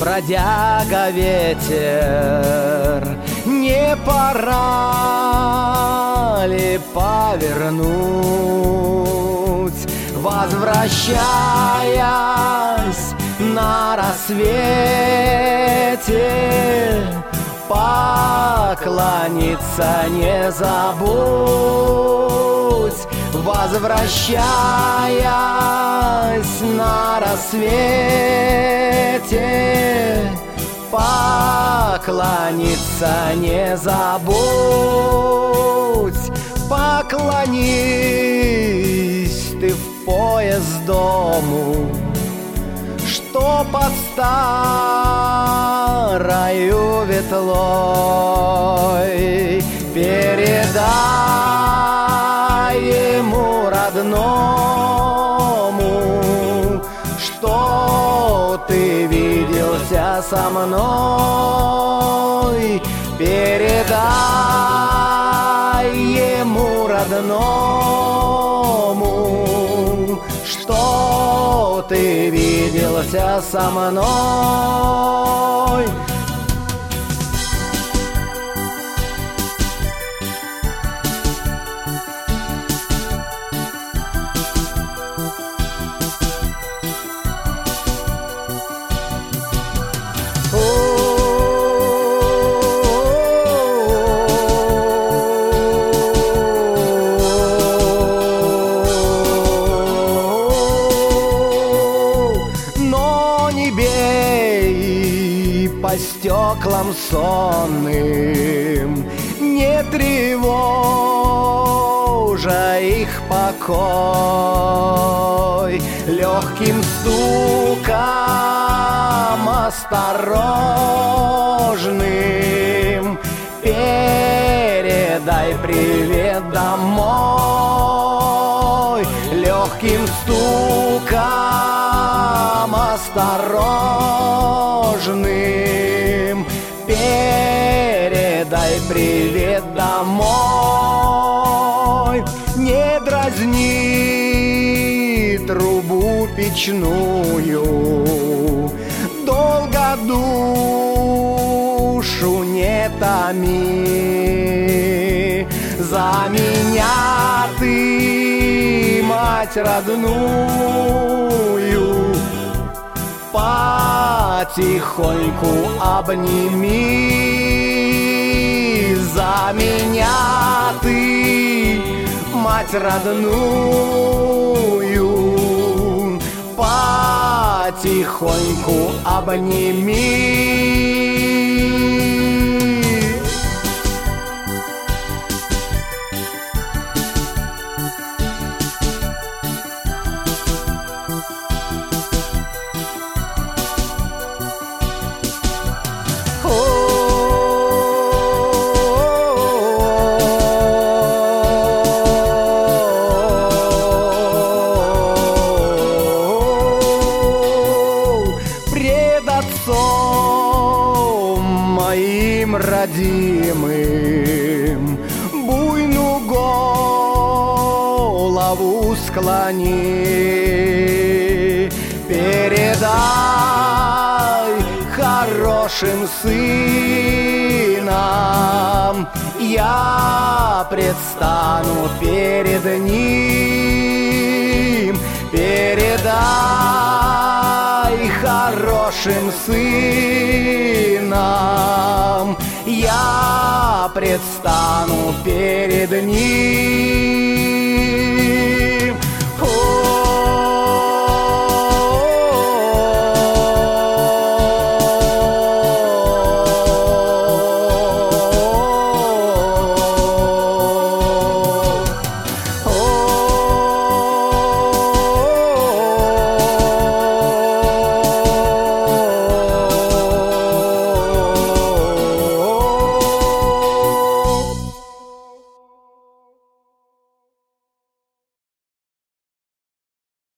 бродяга ветер, не пора ли повернуть, возвращаясь на рассвете, поклониться не забудь, возвращаясь на рассвете, поклониться не забудь. Поклонись ты в поезд дому, что под старою ветлой, передай ему родному, что ты виделся со мной, передай ему родному, что ты виделся со мной. По стеклам сонным, не тревожа их покой, легким стуком осторожным передай привет домой, легким стуком осторожным передай привет домой. Не дразни трубу печную, долго душу не томи, за меня ты, мать родную, потихоньку обними, за меня ты, мать родную, потихоньку обними. Моим родимым буйную голову склони, передай хорошим сынам, я предстану перед ним, передай хорошим сынам, я предстану перед ним.